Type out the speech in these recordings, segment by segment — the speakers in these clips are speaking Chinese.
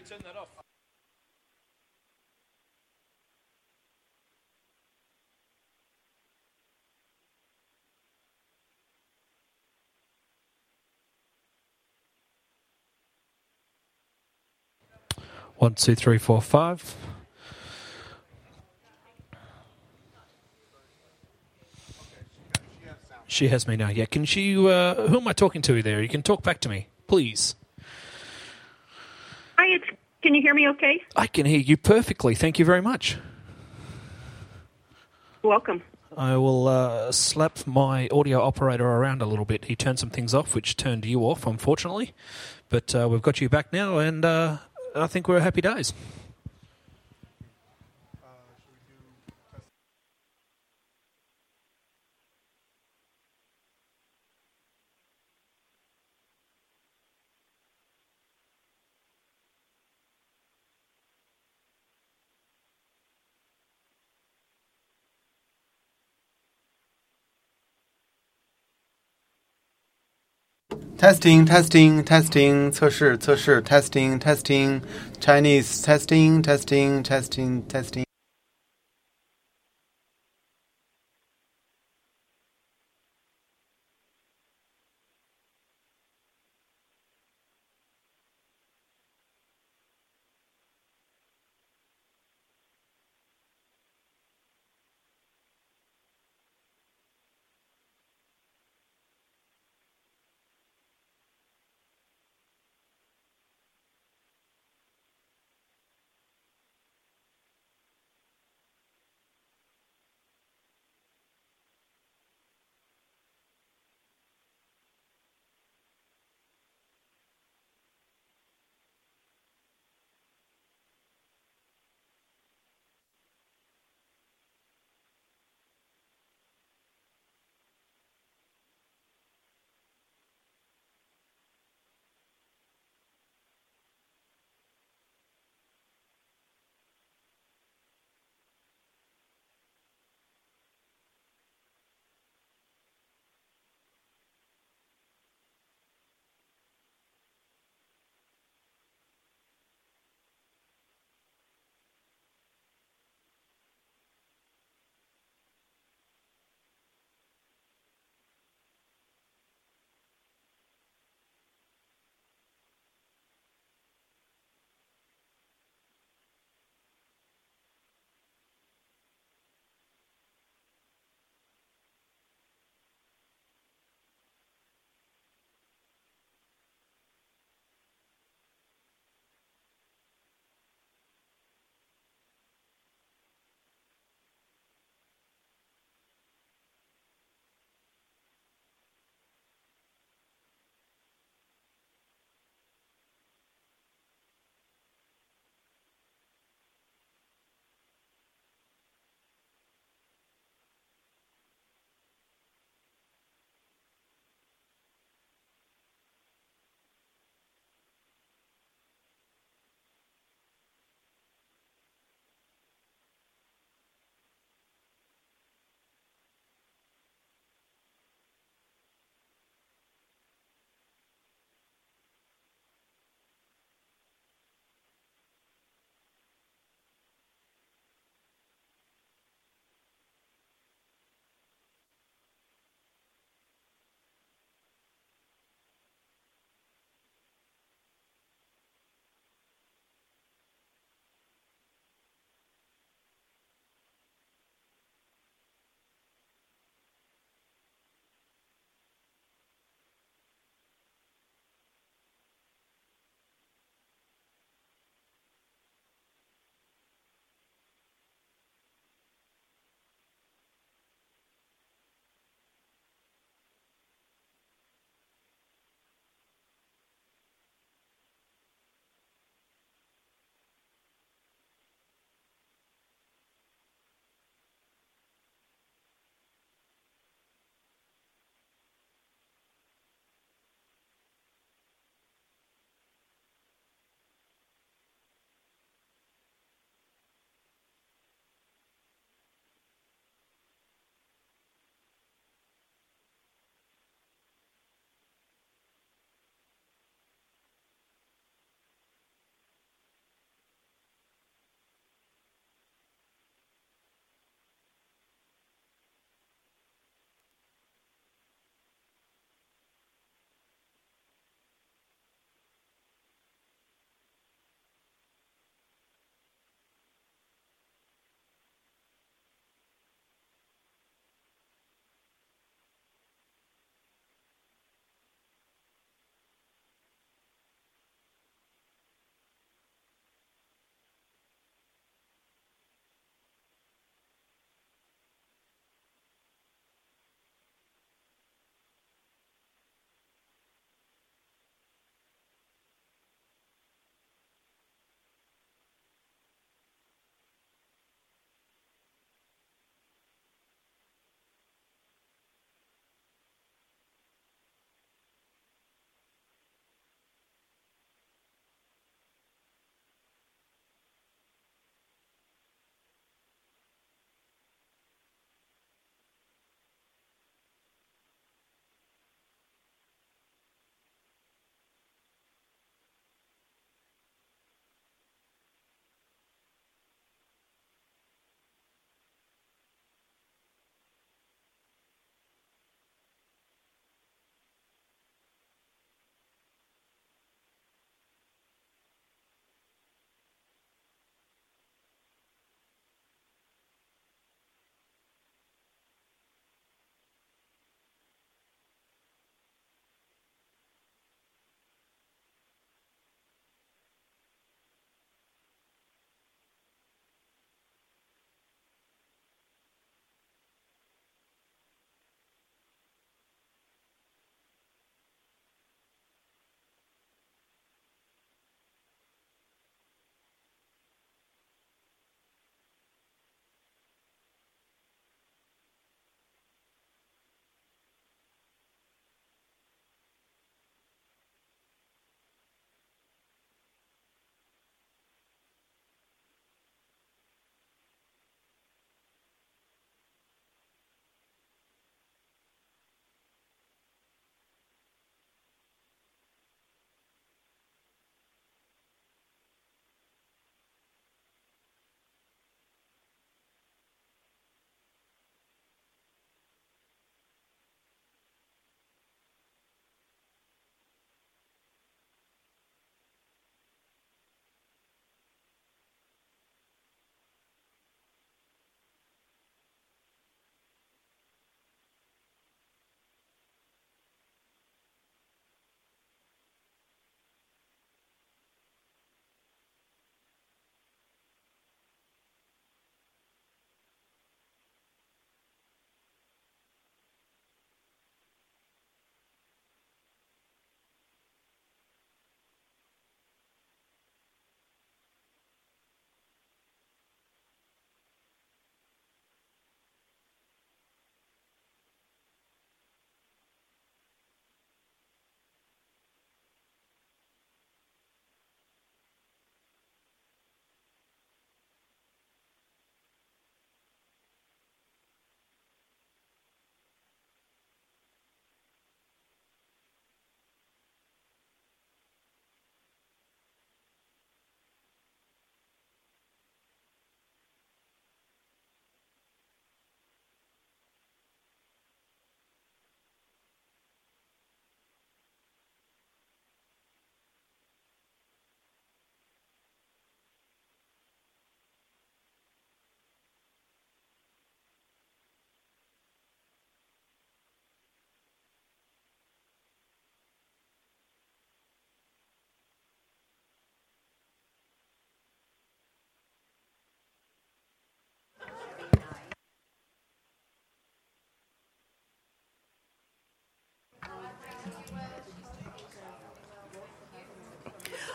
turn that off. One, two, three, four, five. She has me now. Yeah, can she? Who am I talking to there? You can talk back to me, please. Hi, can you hear me okay? I can hear you perfectly. Thank you very much. Welcome. I will slap my audio operator around a little bit. He turned some things off, which turned you off, unfortunately. But we've got you back now, and I think we're happy days. Testing, testing, testing. 测试，测试。Testing, testing. Chinese testing, testing, testing, testing.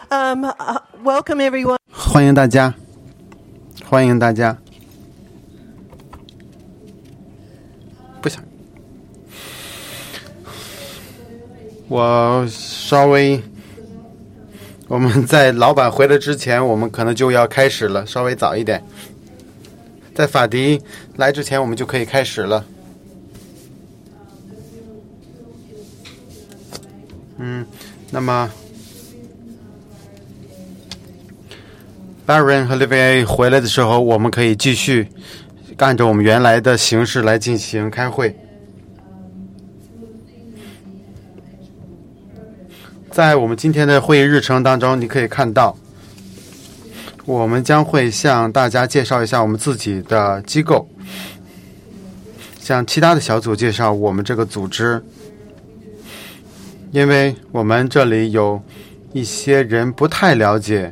Welcome everyone. 欢迎大家，欢迎大家。不想，我们在老板回来之前，我们可能就要开始了，稍微早一点。在法迪来之前，我们就可以开始了。那么 Baron 和 Olivier 回来的时候，我们可以继续按照我们原来的形式来进行开会。在我们今天的会议日程当中，你可以看到，我们将会向大家介绍一下我们自己的机构，向其他的小组介绍我们这个组织，因为我们这里有一些人不太了解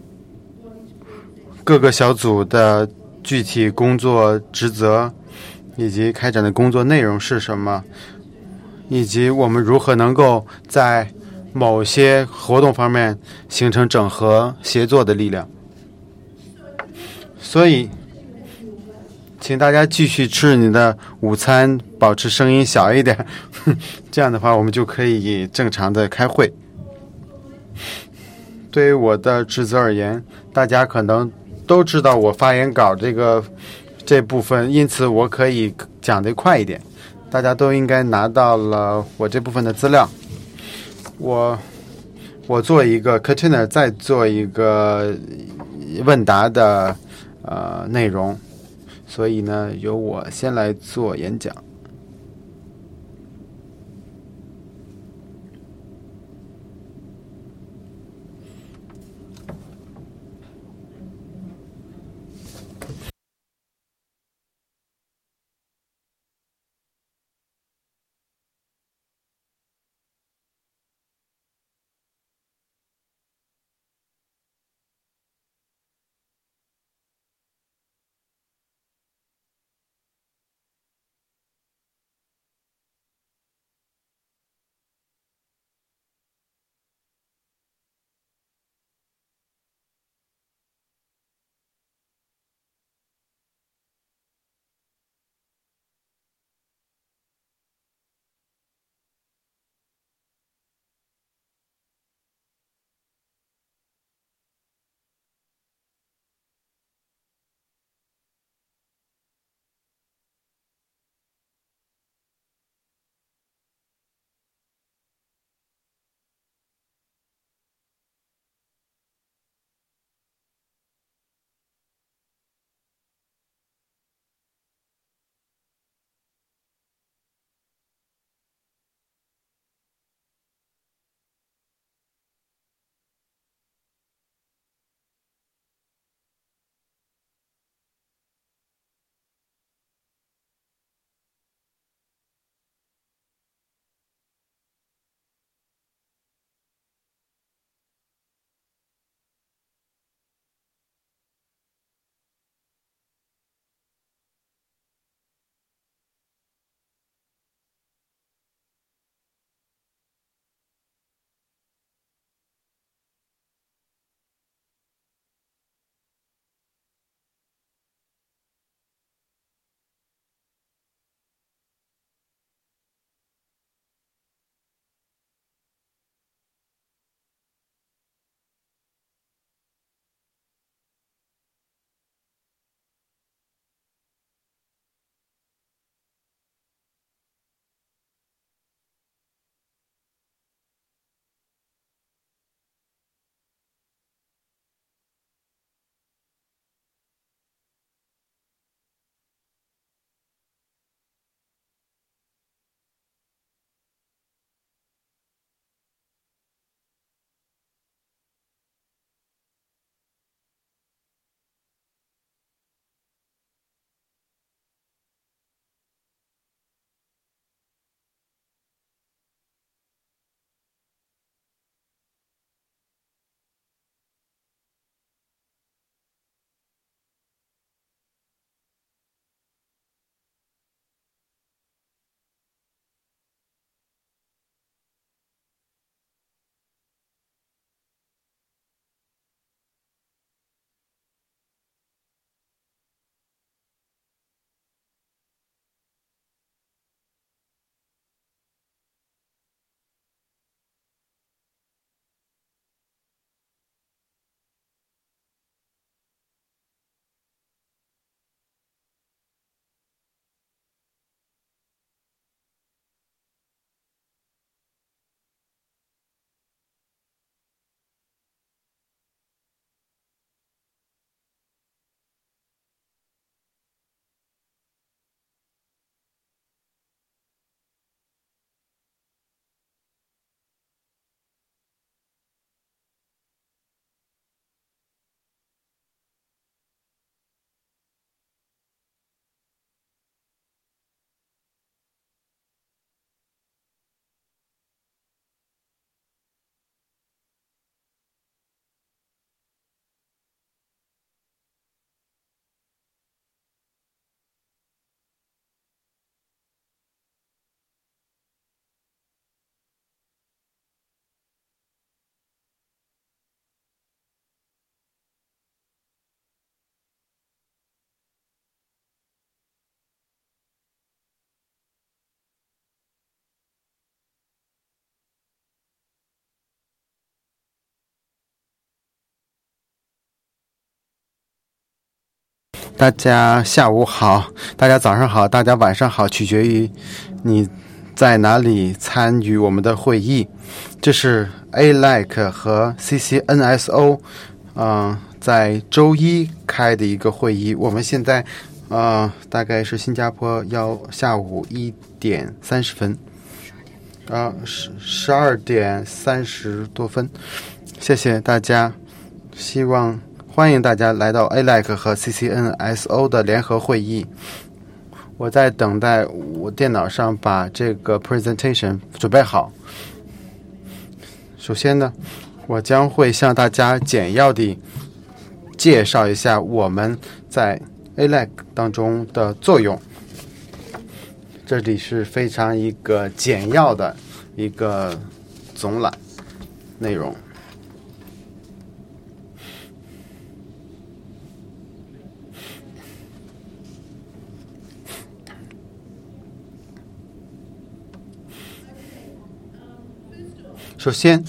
各个小组的具体工作职责，以及开展的工作内容是什么，以及我们如何能够在某些活动方面形成整合协作的力量。所以请大家继续吃你的午餐，保持声音小一点，这样的话我们就可以正常的开会。对于我的职责而言，大家可能都知道我发言稿这部分，因此我可以讲得快一点。大家都应该拿到了我这部分的资料。我做一个 container， 再做一个问答的内容，所以呢，由我先来做演讲。 大家下午好，大家早上好，大家晚上好，取决于你在哪里参与我们的会议。这是 ALEC 和 CCNSO 在周一开的一个会议。我们现在大概是新加坡下午1点30分，12点30多分。谢谢大家，欢迎大家来到 ALEC 和 CCNSO 的联合会议。我在等待我电脑上把这个 presentation 准备好。首先呢，我将会向大家简要地介绍一下我们在 ALEC 当中的作用。这里是非常一个简要的一个总览内容。首先，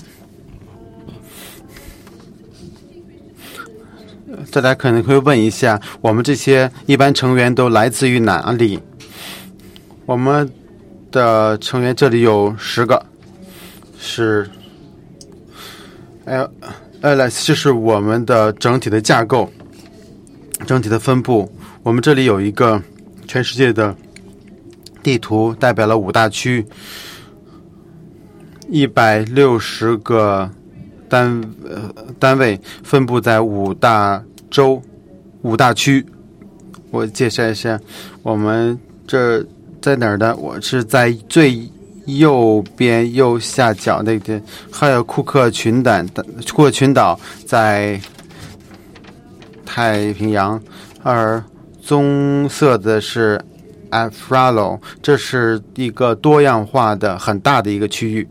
大家可能会问一下，我们这些一般成员都来自于哪里？我们的成员这里有10个，是ALEC， 这是我们的整体的架构，整体的分布。我们这里有一个全世界的地图，代表了5大区。160个单位分布在5大洲、5大区。我介绍一下，我们这在哪儿呢？我是在最右边右下角那边，还有库克群岛在太平洋，而棕色的是 Afralo， 这是一个多样化的很大的一个区域。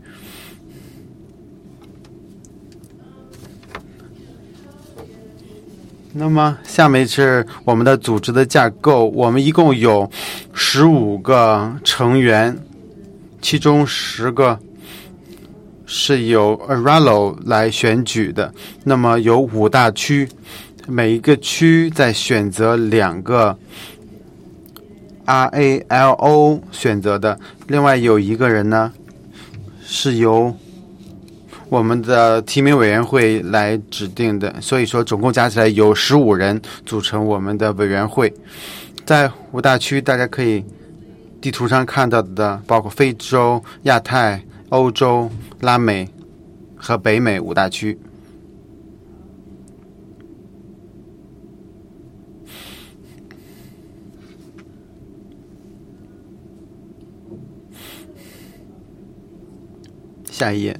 那么下面是我们的组织的架构，我们一共有15个成员，其中10个是由 Aralo 来选举的。那么有5大区，每一个区再选择2个 RALO 选择的，另外有1个人呢是由我们的提名委员会来指定的，所以说总共加起来有15人组成我们的委员会。在5大区，大家可以地图上看到的包括非洲、亚太、欧洲、拉美和北美5大区。下一页。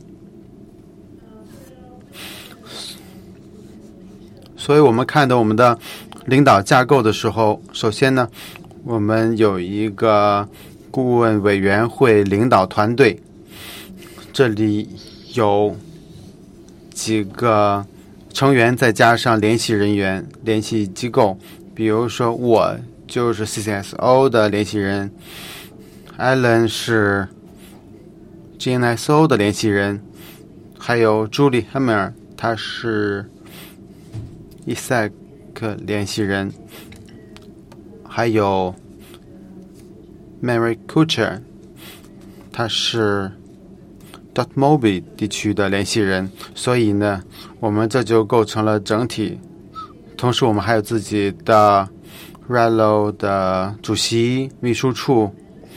所以我们看到我们的领导架构的时候，首先呢，我们有一个顾问委员会领导团队，这里有几个成员，再加上联系人员、联系机构。比如说我就是 CCSO 的联系人， Alan 是 GNSO 的联系人，还有 Julie Hammer， 他是ISAC 联系人，还有 Mary Kuchar， 他是 .mobi 地区的联系人。所以呢，我们这就构成了整体。同时我们还有自己的 RALO 的主席、秘书处，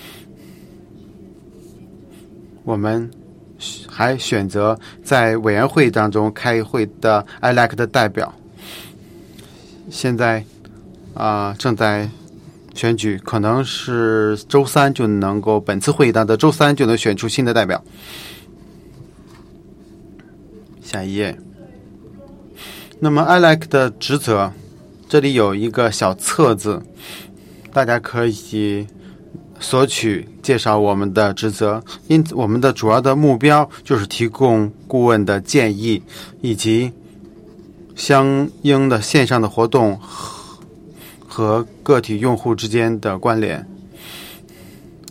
我们还选择在委员会当中开会的 ALEC 的代表。现在正在选举，可能是周3就能够，本次会议当中周3就能选出新的代表。下一页。那么 ALEC 的职责，这里有一个小册子，大家可以索取介绍我们的职责。因此我们的主要的目标就是提供顾问的建议，以及相应的线上的活动和个体用户之间的关联。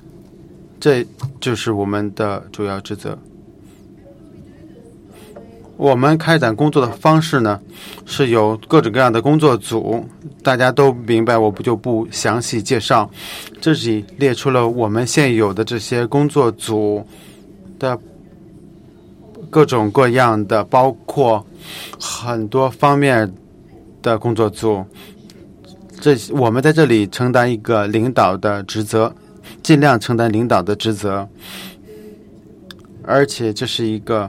这就是我们的主要职责。 我们开展工作的方式呢，是有各种各样的工作组，大家都明白，我就不详细介绍。这里列出了我们现有的这些工作组的各种各样的，包括很多方面的工作组。我们在这里承担一个领导的职责，尽量承担领导的职责，而且这是一个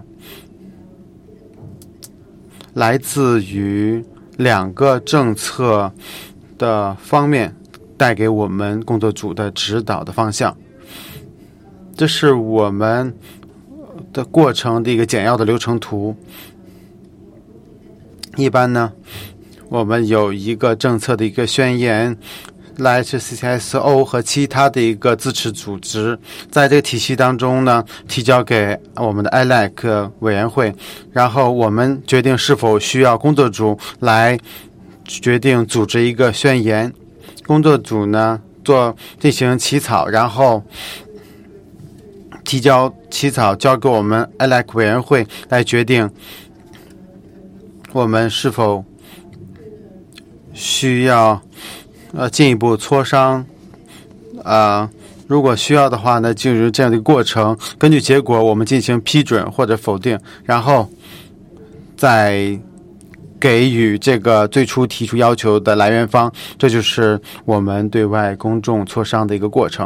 来自于2个政策的方面带给我们工作组的指导的方向。这是我们的过程的一个简要的流程图。一般呢，我们有一个政策的一个宣言，来自 CCSO 和其他的一个支持组织，在这个体系当中呢，提交给我们的 ILAC 委员会，然后我们决定是否需要工作组来决定组织一个宣言。工作组呢进行起草，然后提交起草交给我们 ILAC 委员会来决定我们是否需要进一步磋商。如果需要的话呢，进入这样的一个过程，根据结果我们进行批准或者否定，然后再给予这个最初提出要求的来源方。这就是我们对外公众磋商的一个过程。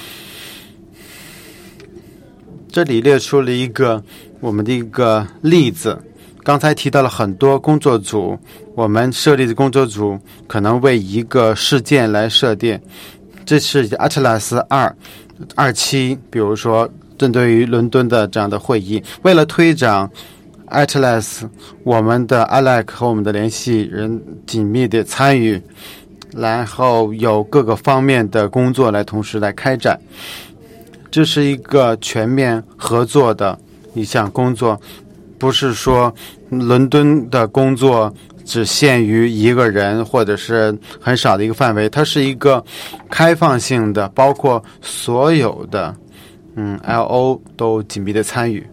这里列出了我们的一个例子。刚才提到了很多工作组，我们设立的工作组可能为一个事件来设定。这是 Atlas 227，比如说针对于伦敦的这样的会议，为了推展 Atlas， 我们的 ILAC 和我们的联系人紧密的参与，然后有各个方面的工作来同时来开展。这是一个全面合作的一项工作，不是说伦敦的工作只限于一个人或者是很少的一个范围，它是一个开放性的，包括所有的LO 都紧密的参与。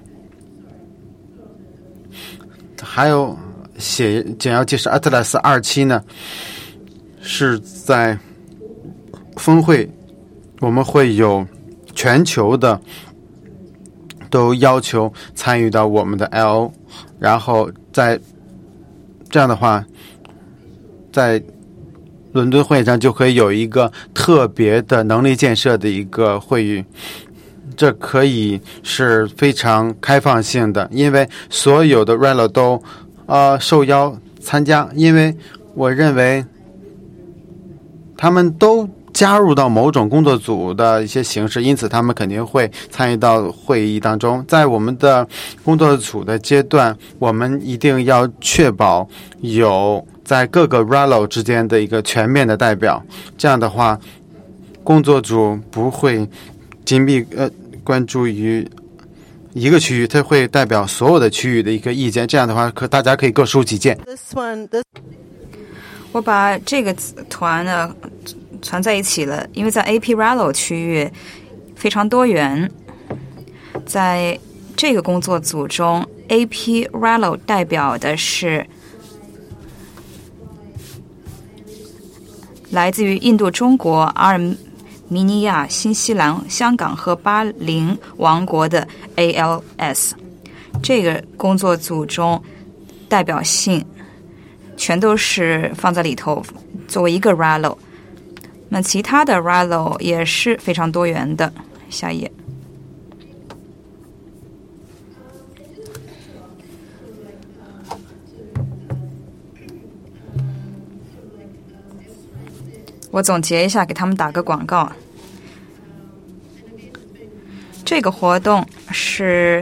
还有简要介绍 Atlas 27呢，是在峰会我们会有全球的都要求参与到我们的 LO， 然后在这样的话，在伦敦会上就可以有一个特别的能力建设的一个会议。这可以是非常开放性的，因为所有的 RELO 都受邀参加，因为我认为他们都加入到某种工作组的一些形式，因此他们肯定会参与到会议当中。在我们的工作组的阶段，我们一定要确保有在各个 RELO 之间的一个全面的代表，这样的话工作组不会紧密关注于一个区域，它会代表所有的区域的一个意见，这样的话大家可以各抒己见。 我把这个团呢团在一起了，因为在 AP RELO 区域非常多元。在这个工作组中， AP RELO 代表的是来自于印度、中国、阿尔米尼亚、新西兰、香港和巴林王国的 ALS。 这个工作组中代表性全都是放在里头作为一个 RELO。 那其他的 RELO 也是非常多元的。下一页。我总结一下，给他们打个广告。这个活动是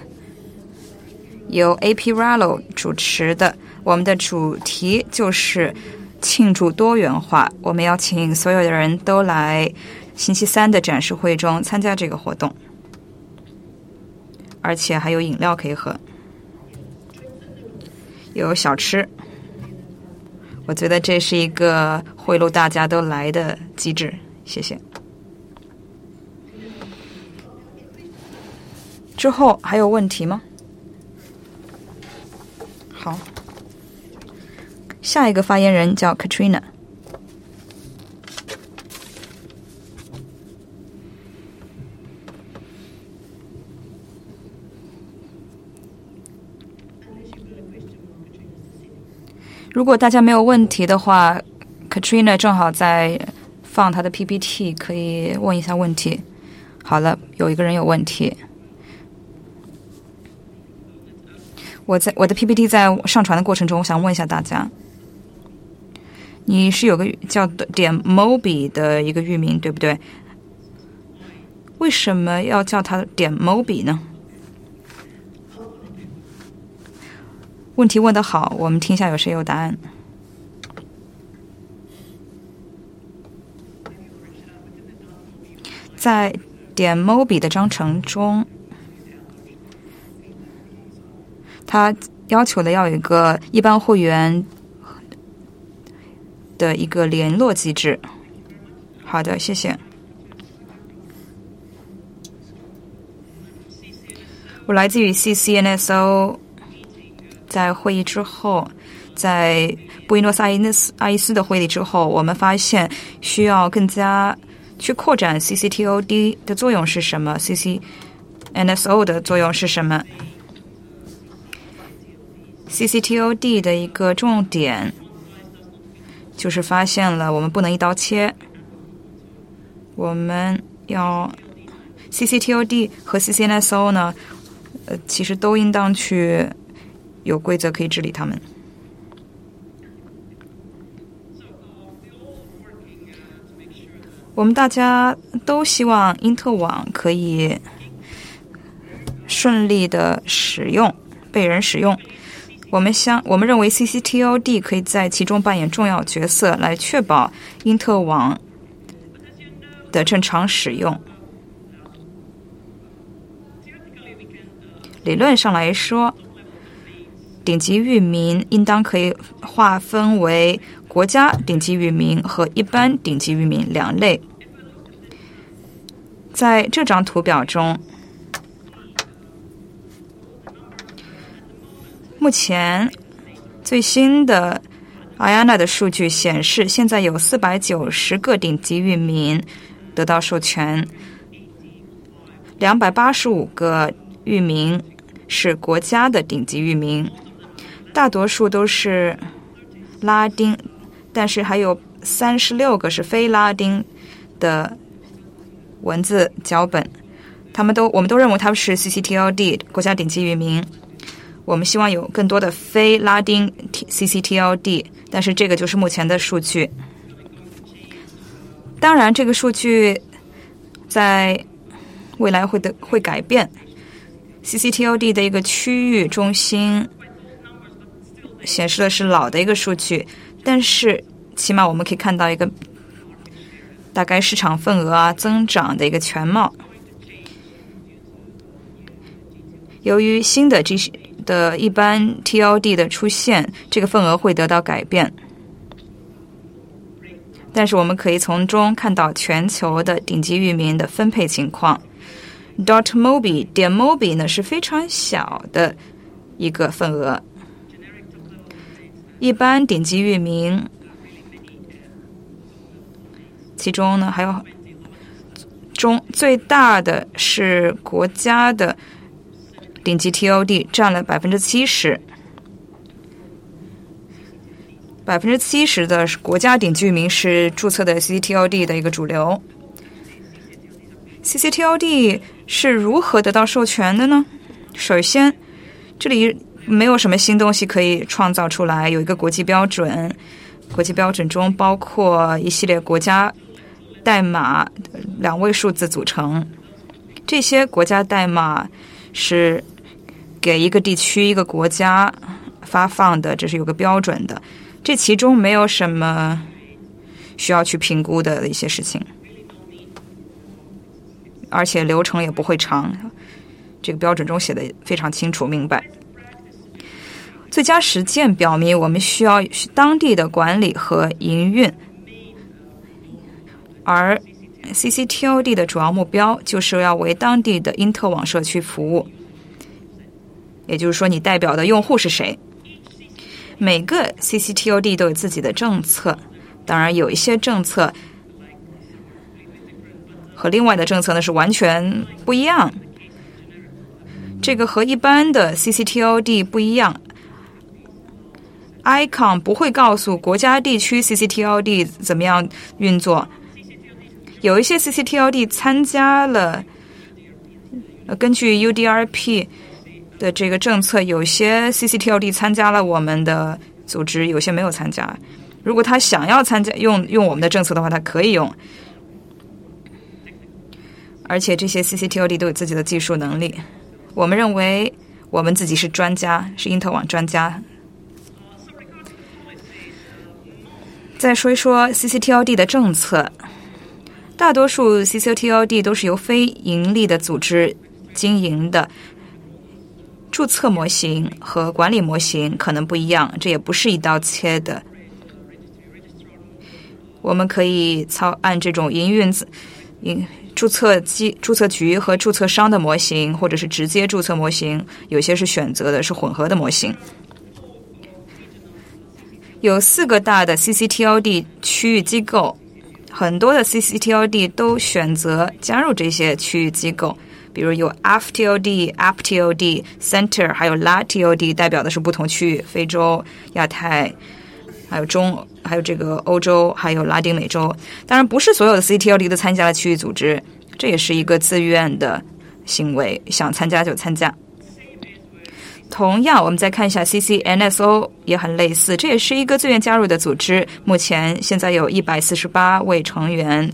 由 AP RELO 主持的，我们的主题就是庆祝多元化。我们邀请所有的人都来星期三的展示会中参加这个活动，而且还有饮料可以喝，有小吃。我觉得这是一个贿赂大家都来的机制。谢谢。之后还有问题吗？ 好，下一个发言人叫 Katrina。如果大家没有问题的话 ，Katrina 正好在放她的 PPT， 可以问一下问题。好了，有一个人有问题。我的 PPT 在上传的过程中，我想问一下大家，你是有个叫点 Mobi 的一个域名，对不对？为什么要叫它点 Mobi 呢？问题问得好，我们听一下有谁有答案。在点 Mobi 的章程中，他要求的要有一个一般会员的一个联络机制。好的，谢谢。我来自于 CCNSO， 在会议之后，在布宜诺斯艾利斯的会议之后，我们发现需要更加去扩展 CCTOD 的作用是什么， CCNSO 的作用是什么。CCTOD 的一个重点就是发现了我们不能一刀切，我们要 CCTOD 和 CCNSO 呢，其实都应当去有规则可以治理他们。我们大家都希望因特网可以顺利的使用，被人使用。我们认为 CCTOD 可以在其中扮演重要角色，来确保因特网的正常使用。理论上来说，顶级域名应当可以划分为国家顶级域名和一般顶级域名两类。在这张图表中，目前最新的 IANA 的数据显示，现在有490个顶级域名得到授权，285个域名是国家的顶级域名，大多数都是拉丁，但是还有36个是非拉丁的文字脚本，我们都认为它们是 CCTLD 国家顶级域名。我们希望有更多的非拉丁 CCTLD， 但是这个就是目前的数据。当然这个数据在未来会改变。CCTLD 的一个区域中心显示的是老的一个数据，但是起码我们可以看到一个大概市场份额增长的一个全貌。由于新的一般 TLD 的出现，这个份额会得到改变，但是我们可以从中看到全球的顶级域名的分配情况。.mobi 点 mobi 呢是非常小的一个份额，一般顶级域名其中呢还有最大的是国家的顶级 TOD 占了 70%， 70% 的国家顶级域名是注册的 CCTLD 的一个主流。CCTLD 是如何得到授权的呢？首先，这里没有什么新东西可以创造出来，有一个国际标准，国际标准中包括一系列国家代码2位数字组成，这些国家代码是给一个地区一个国家发放的，这是有个标准的，这其中没有什么需要去评估的一些事情，而且流程也不会长，这个标准中写的非常清楚明白。最佳实践表明，我们需要当地的管理和营运，而 CCTLD 的主要目标就是要为当地的因特网社区服务，也就是说你代表的用户是谁。 每个 CCTOD 都有自己的政策，当然有一些政策和另外的政策呢是完全不一样。这个和一般的 CCTOD 不一样， ICON 不会告诉国家地区 CCTOD 怎么样运作。有一些 CCTOD 参加了，根据 UDRP 的这个政策，有些 CCTOD 参加了我们的组织，有些没有参加。如果他想要参加用我们的政策的话，他可以用。而且这些 CCTOD 都有自己的技术能力。我们认为我们自己是专家，是因特网专家。再说一说 CCTOD 的政策。大多数 CCTOD 都是由非盈利的组织经营的，注册模型和管理模型可能不一样，这也不是一刀切的。我们可以按这种注册局和注册商的模型，或者是直接注册模型，有些是选择的是混合的模型。有4个大的 CCTOD 区域机构，很多的 CCTOD 都选择加入这些区域机构，比如有 AFTOD、APTOD、Center 还有 LATOD， 代表的是不同区域，非洲、亚太还有这个欧洲还有拉丁美洲。当然不是所有的 CCTOD 都参加了区域组织，这也是一个自愿的行为，想参加就参加。同样我们再看一下 CCNSO 也很类似，这也是一个自愿加入的组织，目前现在有148位成员，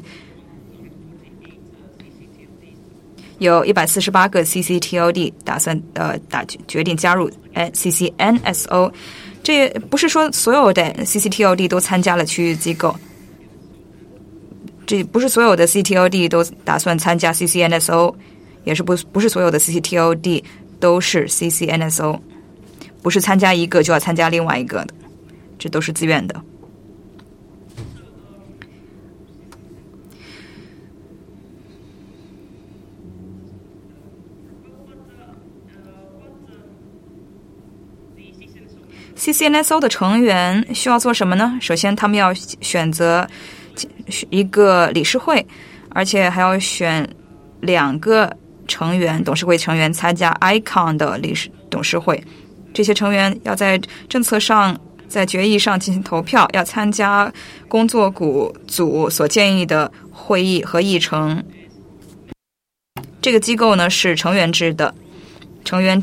有148个 CCTOD 打算决定加入 CCNSO。 这不是说所有的 CCTOD 都参加了区域机构，这不是所有的 CCTOD 都打算参加 CCNSO， 也是不是所有的 CCTOD 都是 CCNSO， 不是参加一个就要参加另外一个的，这都是自愿的。CCNSO 的成员需要做什么呢？首先他们要选择一个理事会，而且还要选2个成员，董事会成员参加 ICON 的董事会。这些成员要在政策上在决议上进行投票，要参加工作组所建议的会议和议程。这个机构呢是成员制的成员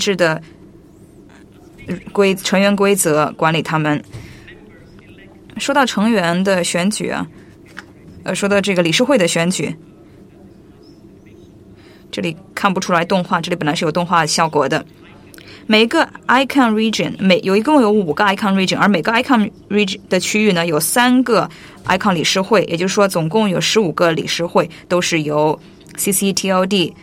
规则管理他们。说到成员的选举啊，说到这个理事会的选举，这里看不出来动画，这里本来是有动画效果的。每个 ICON region 一共有5个 ICON region， 而每个 ICON region 的区域呢有3个 ICON 理事会，也就是说总共有15个理事会，都是由 CCTOD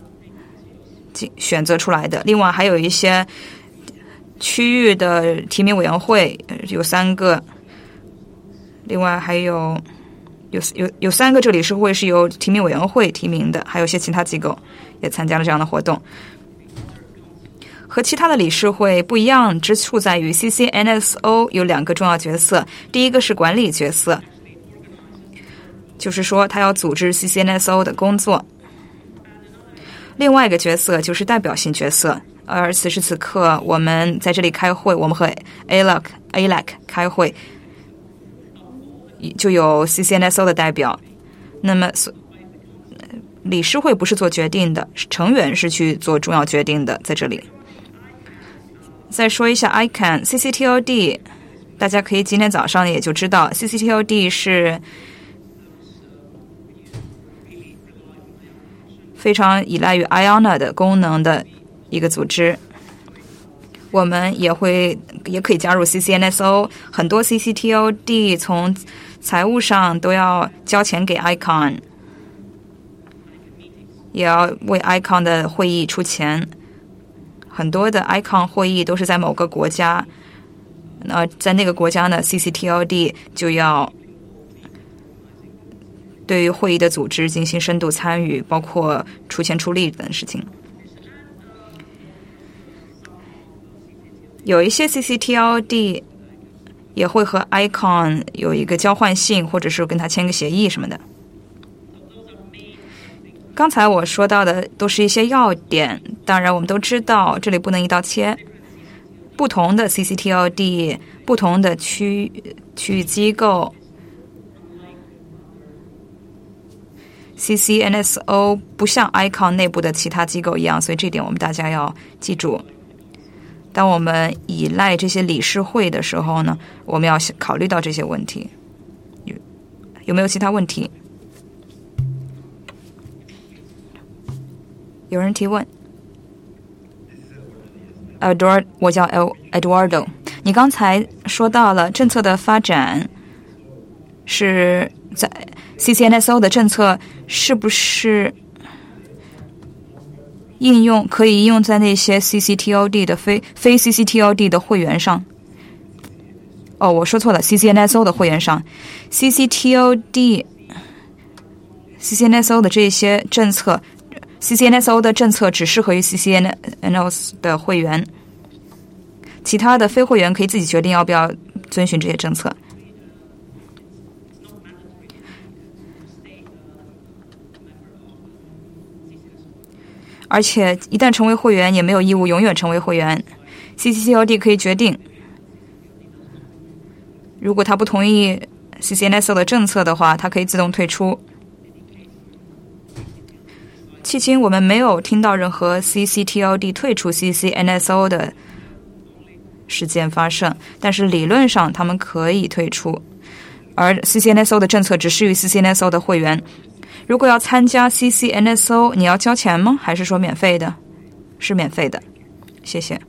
选择出来的。另外还有一些区域的提名委员会有3个，另外还有3个这理事会是由提名委员会提名的，还有一些其他机构也参加了这样的活动。和其他的理事会不一样之处在于 CCNSO 有2个重要角色，第一个是管理角色，就是说他要组织 CCNSO 的工作。另外一个角色就是代表性角色，而此时此刻我们在这里开会，我们和 ALAC 开会，就有 CCNSO 的代表。那么理事会不是做决定的，成员是去做重要决定的。在这里再说一下 ICON CCTOD， 大家可以今天早上也就知道 CCTOD 是非常依赖于 IONA 的功能的一个组织。我们也可以加入 CCNSO， 很多 CCTOD 从财务上都要交钱给 ICON， 也要为 ICON 的会议出钱。很多的 ICON 会议都是在某个国家，在那个国家呢 CCTOD 就要对于会议的组织进行深度参与，包括出钱出力等事情。有一些 CCTOD 也会和 Icon 有一个交换信，或者是跟他签个协议什么的。刚才我说到的都是一些要点，当然我们都知道这里不能一刀切，不同的 CCTLD 不同的区域机构 CCNSO 不像 Icon 内部的其他机构一样，所以这点我们大家要记住。当我们依赖这些理事会的时候呢，我们要考虑到这些问题。有没有其他问题？有人提问。我叫 Eduardo。你刚才说到了政策的发展是在 CCNSO 的政策是不是可以应用在那些 CCTLD 的非 CCTLD 的会员上？哦，我说错了 ，CCNSO 的会员上 ，CCNSO 的这些政策 ，CCNSO 的政策只适合于 CCNSO 的会员，其他的非会员可以自己决定要不要遵循这些政策。而且一旦成为会员，也没有义务永远成为会员。CCTLD 可以决定，如果他不同意 CCNSO 的政策的话，他可以自动退出。迄今我们没有听到任何 CCTLD 退出 CCNSO 的事件发生，但是理论上他们可以退出，而 CCNSO 的政策只适于 CCNSO 的会员。如果要参加 CCNSO， 你要交钱吗？还是说免费的？是免费的。谢谢。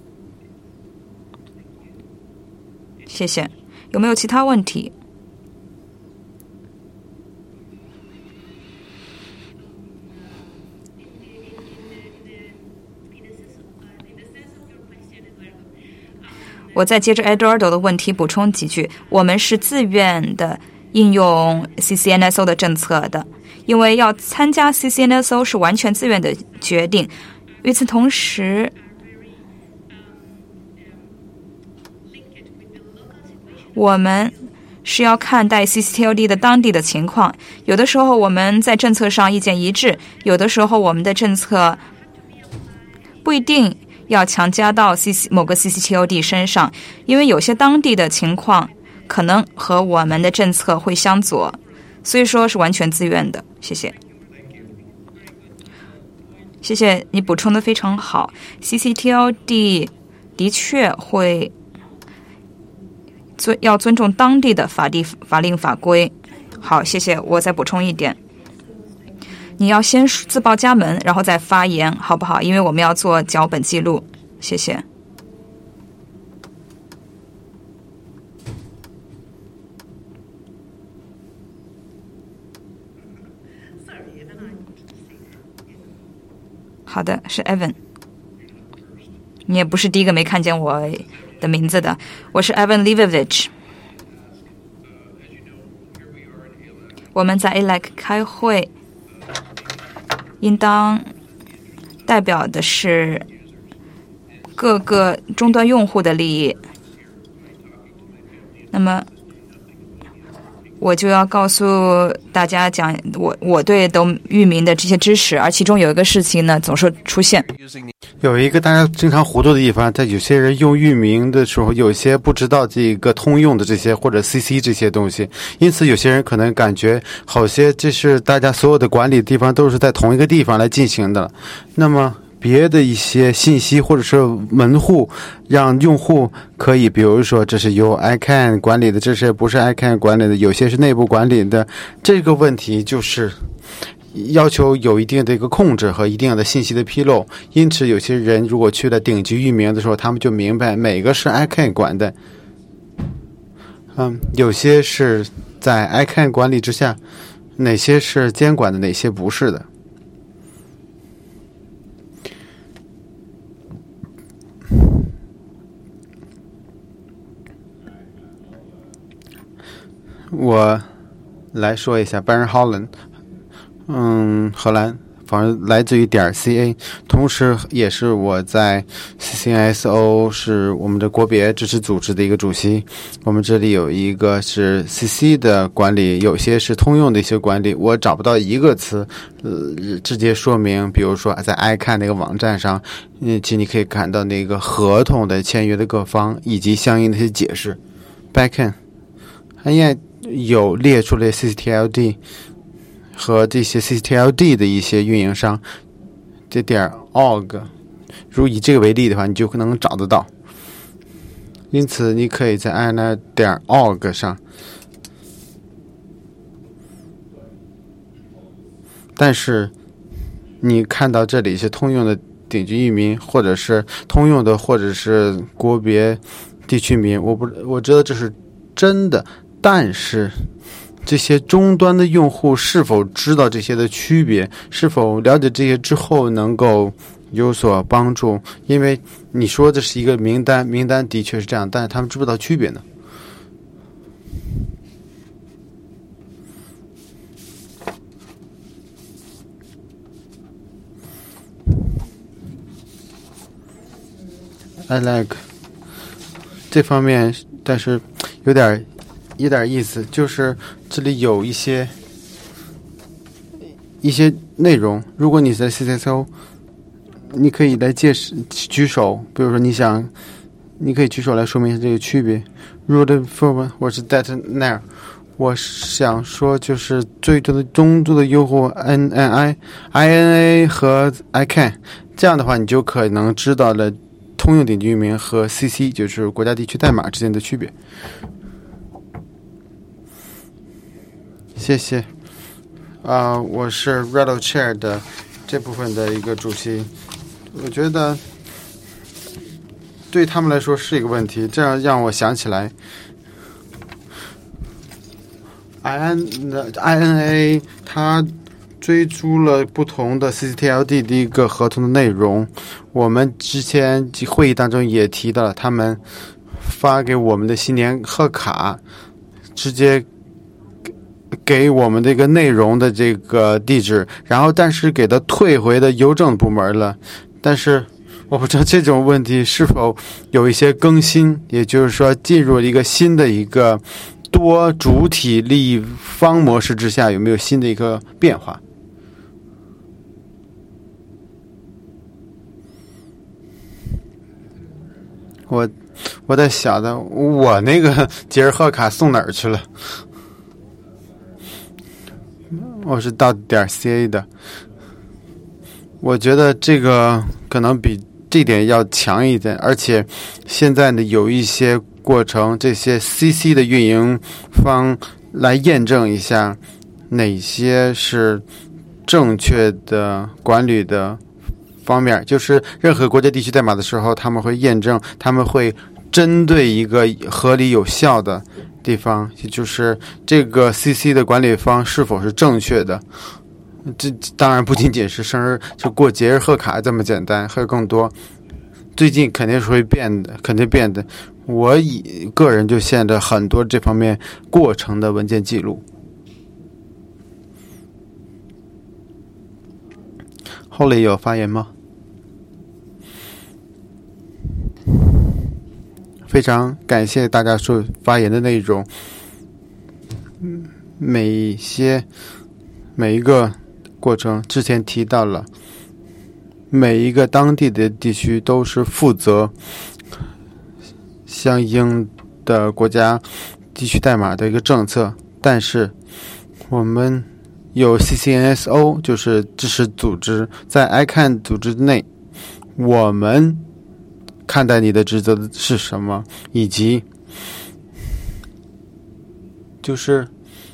谢谢。有没有其他问题？我再接着 Eduardo 的问题补充几句。我们是自愿的应用 CCNSO 的政策的，因为要参加 CCNSO 是完全自愿的决定。与此同时，我们是要看待 CCTLD 的当地的情况。有的时候我们在政策上意见一致，有的时候我们的政策不一定要强加到某个 CCTLD 身上，因为有些当地的情况可能和我们的政策会相左，所以说是完全自愿的。谢谢。谢谢你补充的非常好。CCTLD 的确会要尊重当地的法令法规。好，谢谢。我再补充一点，你要先自报家门，然后再发言，好不好？因为我们要做脚本记录。谢谢。好的，是 Evan。你也不是第一个没看见我的名字的，我是 Evan Livovich。我们在 ALEC 开会，应当代表的是各个终端用户的利益。那么我就要告诉大家讲我对域名的这些知识，而其中有一个事情呢总是出现。 有一个大家经常糊涂的地方，在有些人用域名的时候，有些不知道这个通用的这些或者 CC 这些东西，因此有些人可能感觉好些这是大家所有的管理的地方都是在同一个地方来进行的。那么别的一些信息或者是门户，让用户可以比如说这是由 ICANN 管理的，这是不是 ICANN 管理的，有些是内部管理的。这个问题就是要求有一定的一个控制和一定的信息的披露，因此有些人如果去了顶级域名的时候，他们就明白每个是 ICANN 管的，有些是在 ICANN 管理之下，哪些是监管的，哪些不是的。我来说一下 Baron Holland， 荷兰方式来自于.ca， 同时也是我在 CCNSO 是我们的国别支持组织的一个主席。我们这里有一个是 CC 的管理，有些是通用的一些管理，我找不到一个词直接说明。比如说在 iCAN 那个网站上，其实你可以看到那个合同的签约的各方以及相应的一些解释。Backend 它也有列出了 ccTLD 和这些 ccTLD 的一些运营商，这.org， 如以这个为例的话，你就可能找得到。因此你可以在 INI.org 上，但是你看到这里是通用的顶级域名，或者是通用的，或者是国别地区名，我知道这是真的，但是这些终端的用户是否知道这些的区别，是否了解这些之后能够有所帮助？因为你说这是一个名单的确是这样，但是他们知不知道区别呢？I like 这方面，但是有点意思，就是这里有一些内容，如果你在 CCSO， 你可以来举手，比如说你可以举手来说明一下这个区别。Root for 我是 .NET， 我想说就是最多的中度的用户 INA 和 iCAN， 这样的话你就可能知道了通用顶级域名和 CC 就是国家地区代码之间的区别。谢谢。我是 Rattle Chair 的这部分的一个主席。我觉得对他们来说是一个问题，这样让我想起来 INA 它追逐了不同的 ccTLD 的一个合同的内容。我们之前会议当中也提到了，他们发给我们的新年贺卡直接给我们这个内容的这个地址，然后但是给它退回的邮政部门了。但是我不知道这种问题是否有一些更新，也就是说进入一个新的一个多主体利益方模式之下，有没有新的一个变化？我在想的，我那个节日贺卡送哪儿去了？我是到.ca 的，我觉得这个可能比这点要强一点，而且现在呢有一些过程，这些 CC 的运营方来验证一下哪些是正确的管理的方面，就是任何国家地区代码的时候，他们会验证，他们会针对一个合理有效的地方，也就是这个 CC 的管理方是否是正确的。这当然不仅仅是生日就过节日贺卡这么简单，还有更多。最近肯定是会变的，肯定变的。我个人就现在很多这方面过程的文件记录。后来有发言吗？非常感谢大家所发言的内容。每一个过程之前提到了，每一个当地的地区都是负责相应的国家地区代码的一个政策，但是我们有 CCNSO 就是支持组织，在 iCAN 组织内，我们看待你的职责是什么，以及就是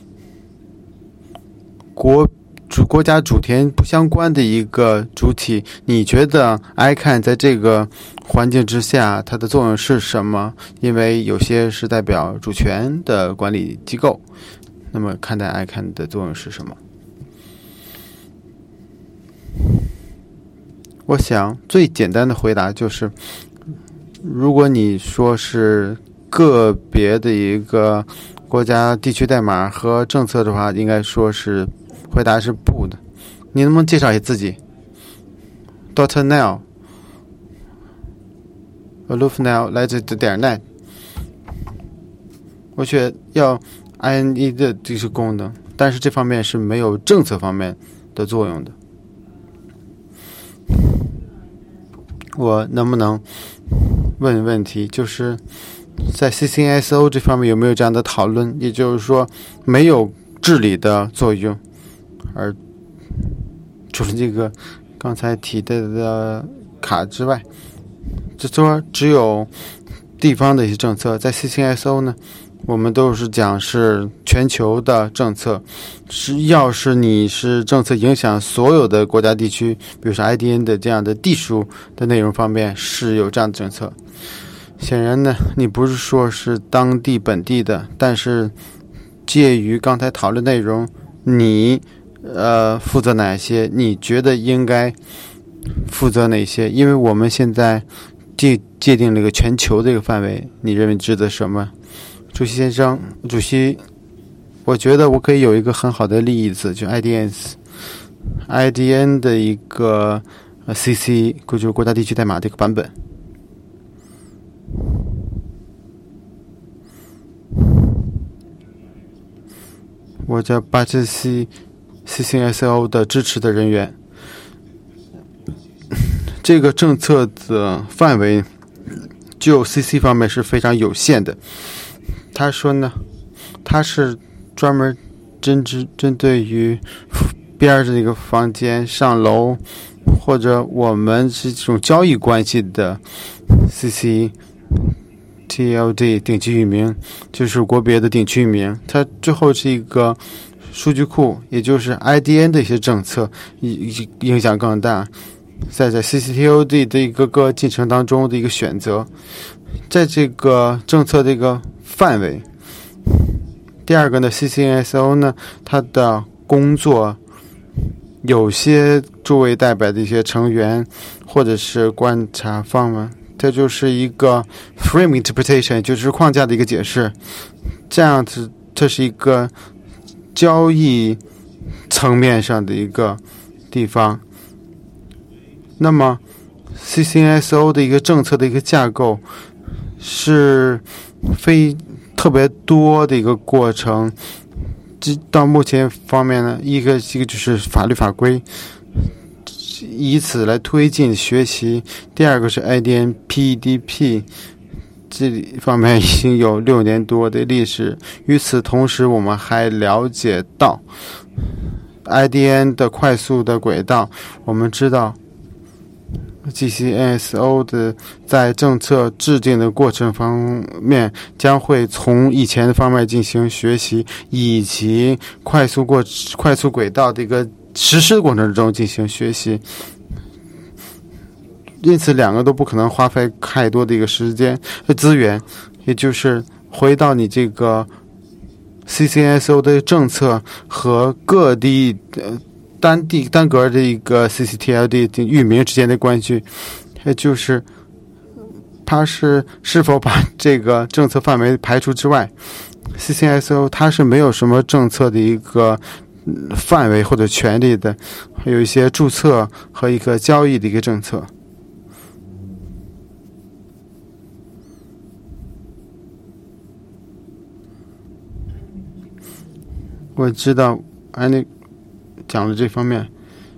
国家主权不相关的一个主体，你觉得 iCAN 在这个环境之下它的作用是什么？因为有些是代表主权的管理机构，那么看待 iCAN 的作用是什么？我想最简单的回答就是，如果你说是个别的一个国家地区代码和政策的话，应该说是回答是不的。 你能不能介绍一下自己 ？Dr. Nell Aloof Nell 来自点 net。我觉得要 INE 的这是功能，但是这方面是没有政策方面的作用的。我能不能问问题，就是在 CCSO 这方面有没有这样的讨论？也就是说，没有治理的作用，而除了这个刚才提的卡之外，就说只有地方的一些政策。在 CCSO 呢，我们都是讲是全球的政策，要是你是政策影响所有的国家地区，比如说 IDN 的这样的地属的内容方面是有这样的政策。显然呢，你不是说是当地本地的，但是介于刚才讨论内容，你负责哪些？你觉得应该负责哪些？因为我们现在界定了一个全球的一个范围，你认为指的什么？主席先生，主席，我觉得我可以有一个很好的例子，就 IDN 的一个CC， 就是国家地区代码的一个版本。我叫巴切西 CCSO 的支持的人员。这个政策的范围就 CC 方面是非常有限的。他说呢，他是专门针对于边的这个房间上楼，或者我们是这种交易关系的 CCTLD 顶级域名，就是国别的顶区域名。它最后是一个数据库，也就是 IDN 的一些政策影响更大，在 CCTLD 的一个进程当中的一个选择，在这个政策这个范围。第二个呢 CCSO 呢，它的工作有些诸位代表的一些成员或者是观察方们，这就是一个 frame interpretation， 就是框架的一个解释。这样子，这是一个交易层面上的一个地方。那么 CCSO 的一个政策的一个架构是特别多的一个过程。到目前方面呢，一个就是法律法规，以此来推进学习。第二个是 IDN PDP， 这方面已经有6年多的历史。与此同时，我们还了解到 IDN 的快速的轨道。我们知道 GCSO 的在政策制定的过程方面将会从以前的方面进行学习，以及快速轨道的一个实施过程中进行学习。因此两个都不可能花费太多的一个时间和资源，也就是回到你这个 CCSO 的政策和各地单格的一个 CCTLD 域名之间的关系，也就是它是否把这个政策范围排除之外。 CCSO 它是没有什么政策的一个范围或者权利的，还有一些注册和一个交易的一个政策。我知道安妮讲了这方面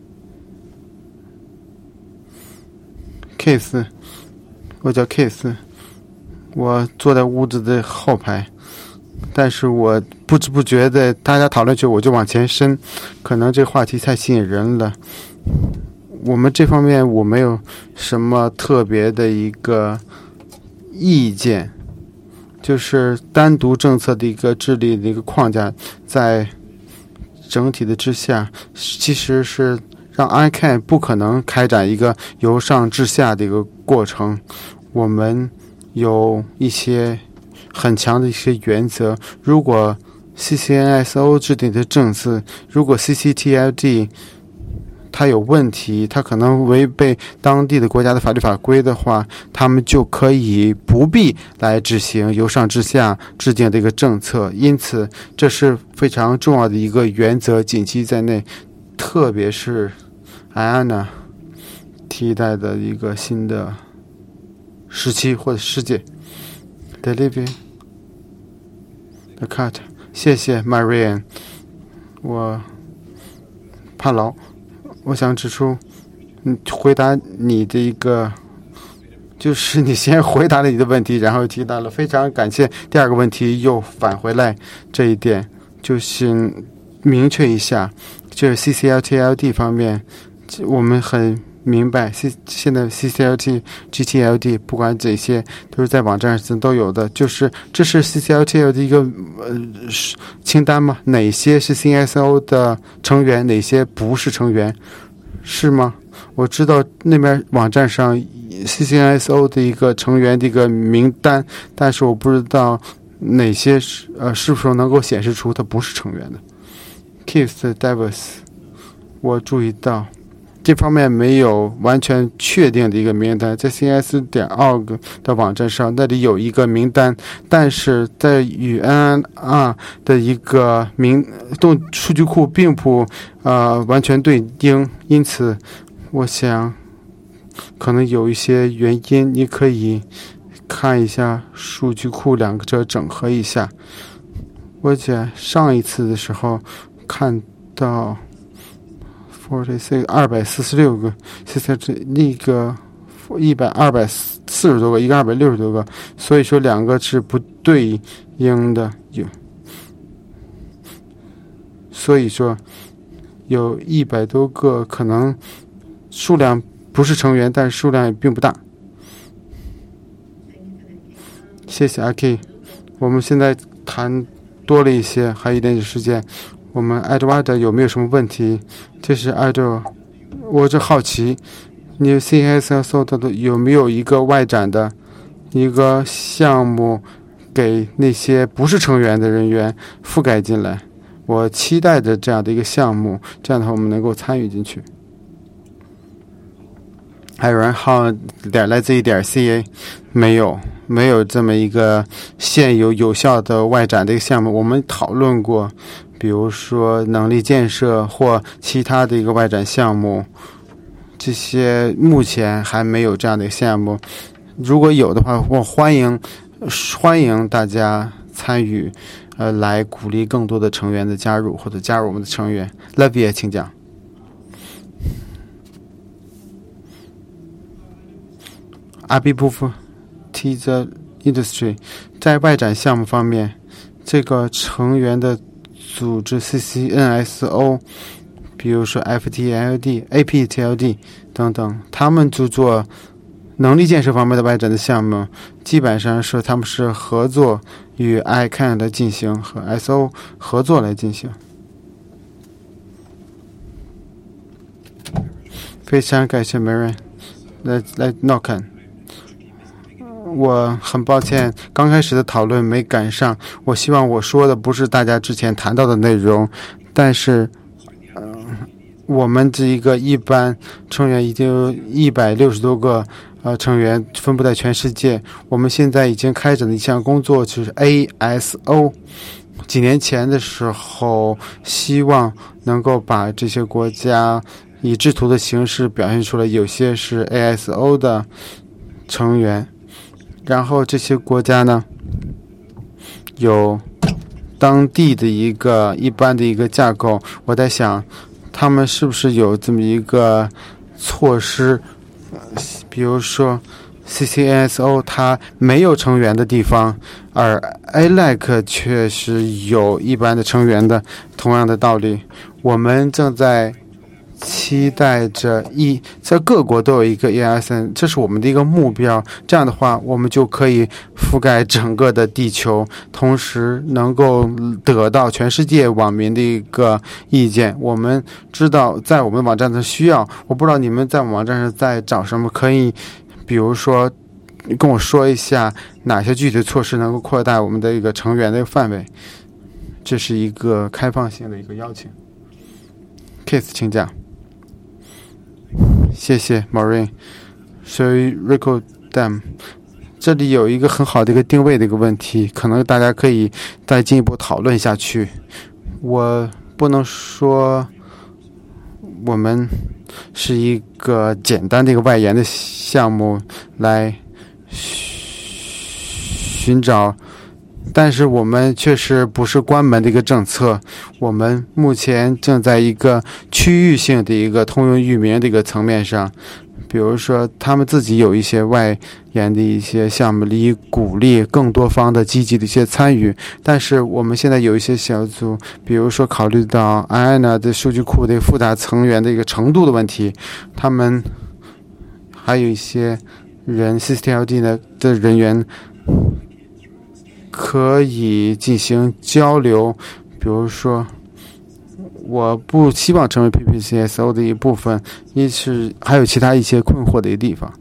case， 我叫 case， 我坐在屋子的后排，但是我不知不觉的大家讨论就我就往前伸，可能这个话题太吸引人了。我们这方面我没有什么特别的一个意见，就是单独政策的一个治理的一个框架，在整体的之下，其实是让 ICANN 不可能开展一个由上至下的一个过程。我们有一些很强的一些原则，如果 CCNSO 制定的政策，如果 CCTLD 它有问题，它可能违背当地的国家的法律法规的话，他们就可以不必来执行由上至下制定的一个政策。因此这是非常重要的一个原则，谨记在内。 特别是艾安娜替代的一个新的时期或者世界。The living, the cut。谢谢 Marian。我帕劳，我想指出，回答你的一个，就是你先回答了你的问题，然后提到了，非常感谢。第二个问题又返回来这一点，就是明确一下，就是 CCLTLD 方面，我们很明白，现在 CCLT、GTLD 不管这些都是在网站上都有的，就是这是 CCLTL 的一个清单吗？哪些是 CSO 的成员，哪些不是成员，是吗？我知道那边网站上 CCSO 的一个成员的一个名单，但是我不知道哪些是不是能够显示出它不是成员的。Keith Davis， 我注意到这方面没有完全确定的一个名单，在 cs.org 的网站上那里有一个名单，但是在与 NNR 的一个数据库并不完全对应，因此我想可能有一些原因，你可以看一下数据库两者整合一下。我在上一次的时候看到246个，现在这那个240多个，一个260多个，所以说两个是不对应的，所以说有100多个，可能数量不是成员，但是数量也并不大。谢谢阿 K， 我们现在谈多了一些，还有一点时间。我们艾德瓦德有没有什么问题？这是艾德，我就好奇，你 CSO 的有没有一个外展的一个项目给那些不是成员的人员覆盖进来？我期待着这样的一个项目，这样的话我们能够参与进去。还有人好来自一点 CA， 没有这么一个现有效的外展的一个项目。我们讨论过，比如说能力建设或其他的一个外展项目，这些目前还没有这样的一个项目。如果有的话，我欢迎大家参与，来鼓励更多的成员的加入或者加入我们的成员。Levy， 请讲。阿比布夫 Teaser Industry 在外展项目方面，这个成员的组织 CCNSO， 比如说 FTLD、APTLD 等等，他们就做能力建设方面的外展的项目，基本上是他们是合作与 ICANN 来进行，和 SO 合作来进行。非常感谢 Marian 来 Nokan。我很抱歉，刚开始的讨论没赶上。我希望我说的不是大家之前谈到的内容，但是，我们这一个一般成员已经有160多个成员分布在全世界。我们现在已经开展的一项工作就是 ASO。几年前的时候，希望能够把这些国家以制图的形式表现出来，有些是 ASO 的成员。然后这些国家呢，有当地的一般的一个架构。我在想，他们是不是有这么一个措施，比如说 CCNSO 它没有成员的地方，而 ALEC 却是有一般的成员的，同样的道理。我们正在期待着在各国都有一个 ESN， 这是我们的一个目标。这样的话，我们就可以覆盖整个的地球，同时能够得到全世界网民的一个意见。我们知道在我们网站的需要，我不知道你们在网站上在找什么，可以比如说跟我说一下哪些具体的措施能够扩大我们的一个成员的范围。这是一个开放性的一个邀请。Keith， 请讲。谢谢 Maureen。 所以 Rico Dam 这里有一个很好的一个定位的一个问题，可能大家可以再进一步讨论下去。我不能说我们是一个简单的一个外延的项目来寻找，但是我们确实不是关门的一个政策，我们目前正在一个区域性的一个通用域名的一个层面上，比如说他们自己有一些外延的一些项目，以鼓励更多方的积极的一些参与，但是我们现在有一些小组，比如说考虑到 IANA 的数据库的复杂成员的一个程度的问题，他们还有一些人 CCTLD 的人员可以进行交流，比如说我不希望成为 PPCSO 的一部分，一是还有其他一些困惑的一个地方。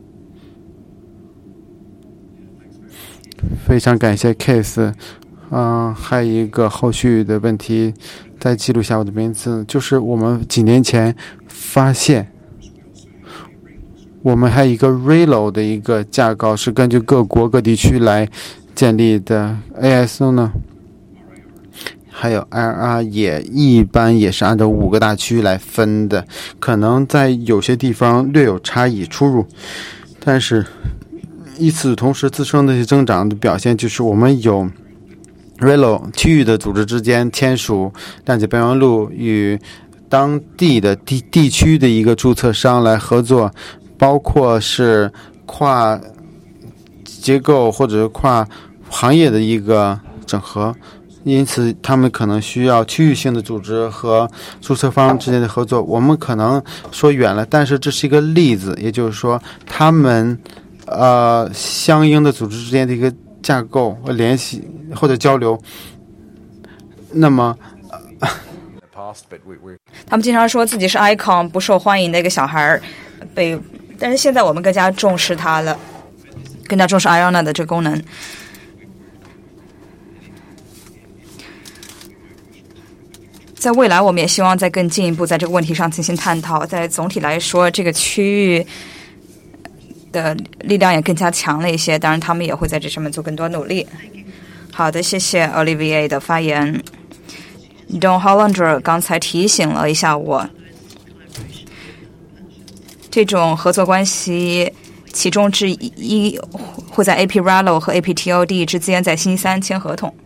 非常感谢 Case， 还有一个后续的问题，再记录下我的名字，就是我们几年前发现，我们还有一个 RELO 的一个架构是根据各国各地区来建立的 ASO 呢，还有 IRR 也一般也是按照5个大区来分的，可能在有些地方略有差异出入，但是与此同时自身的一些增长的表现就是我们有 RELO 区域的组织之间签署谅解备忘录，与当地的地区的一个注册商来合作，包括是跨结构或者是跨行业的一个整合，因此他们可能需要区域性的组织和注册方之间的合作。我们可能说远了，但是这是一个例子，也就是说他们相应的组织之间的一个架构和联系或者交流。那么他们经常说自己是 icon 不受欢迎的一个小孩，但是现在我们更加重视它了，更加重视 IANA 的这个功能。在未来我们也希望再更进一步在这个问题上进行探讨，在总体来说这个区域的力量也更加强了一些，当然他们也会在这上面做更多努力。好的，谢谢 Olivier 的发言。Don Hollander 刚才提醒了一下我，这种合作关系其中之一会在 AP RELO 和 APTOD 之间在星期三签合同，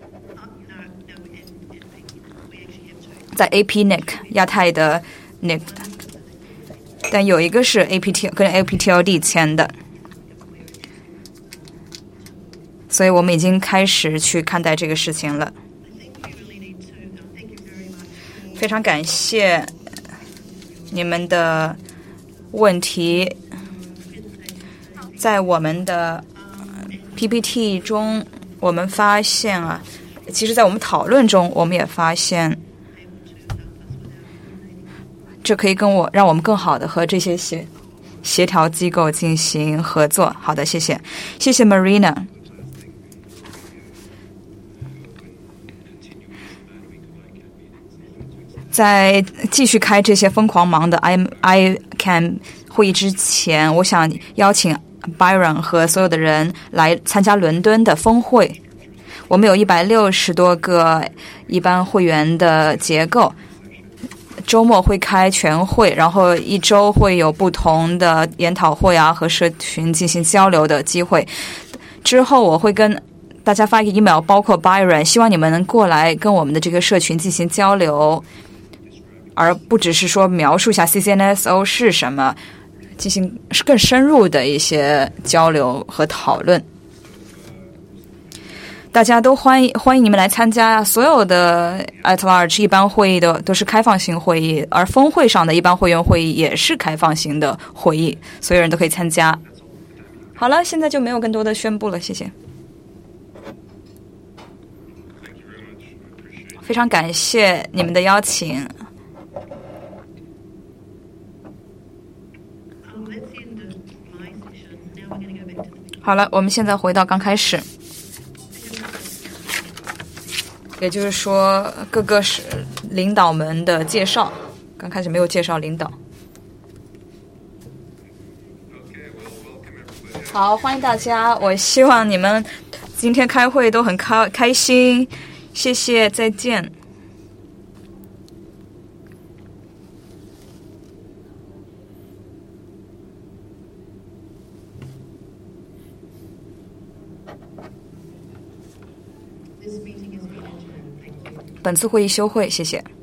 在 APNIC 亚太的 NIC， 但有一个是 跟 APTOD 签的，所以我们已经开始去看待这个事情了。非常感谢你们的问题，在我们的 PPT 中我们发现其实在我们讨论中我们也发现这可以让我们更好的和这些协调机构进行合作。好的，谢谢 Marina。 在继续开这些疯狂忙的 ICANN 会议之前，我想邀请 Byron 和所有的人来参加伦敦的峰会。我们有160多个一般会员的结构，周末会开全会，然后一周会有不同的研讨会和社群进行交流的机会。之后我会跟大家发一个 email， 包括 Byron， 希望你们能过来跟我们的这个社群进行交流，而不只是说描述一下 CCNSO 是什么，进行更深入的一些交流和讨论。大家都欢迎你们来参加所有的 at large 一般会议的都是开放性会议，而峰会上的一般会员会议也是开放型的会议，所有人都可以参加。好了，现在就没有更多的宣布了，谢谢。非常感谢你们的邀请。好了，我们现在回到刚开始，也就是说各个领导们的介绍。刚开始没有介绍领导。好，欢迎大家，我希望你们今天开会都很开心，谢谢，再见。 本次会议休会，谢谢。